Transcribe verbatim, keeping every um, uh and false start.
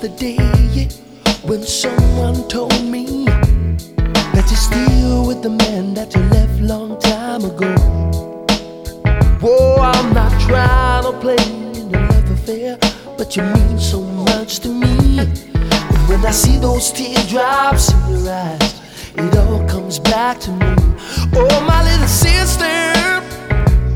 the day when someone told me that you're still with the man that you left long time ago. Whoa, I'm not trying to play in a love affair, but you mean so much to me. And when I see those teardrops in your eyes, it all comes back to me. Oh, my little sister,